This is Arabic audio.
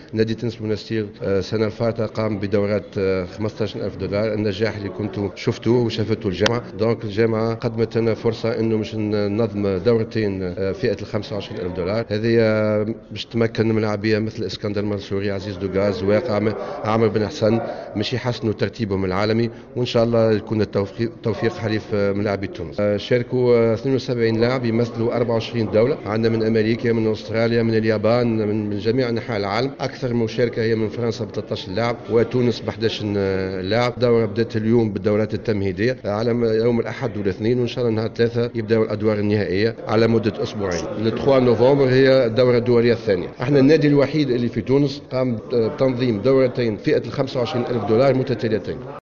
نادي تنس منستير السنة الفاتحة قام بدورات 15,000 دولار. النجاح اللي كنتوا شفتوه وشافته الجامعة. دونك الجامعة قدمت لنا فرصة انه مش ننظم دورتين فئة ال 25,000 دولار. هذه باش تمكن من لاعبية مثل اسكندر منصوري، عزيز دوغاز، واقع، عامر بن حسن، مش يحسنوا ترتيبهم العالمي، وان شاء الله يكون التوفيق حليف من لاعبي تونس. شاركوا 72 لاعب يمثلوا 24 دولة. عندنا من امريكا، من استراليا، من اليابان، من جميع انحاء العالم. اكثر مشاركة هي من فرنسا ب 13 لاعب، وتونس ب 11 لاعب. الدورة بدأت اليوم بالدورات التمهيدية على يوم الاحد والاثنين، وان شاء الله نهار ثلاثة يبداوا الادوار النهائية على مدة اسبوعين. ل 3 نوفمبر هي الدورة الدولية الثانية. احنا النادي الوحيد اللي في تونس قام بتنظيم دورتين فئة ال 25,000 دولار متتاليتين.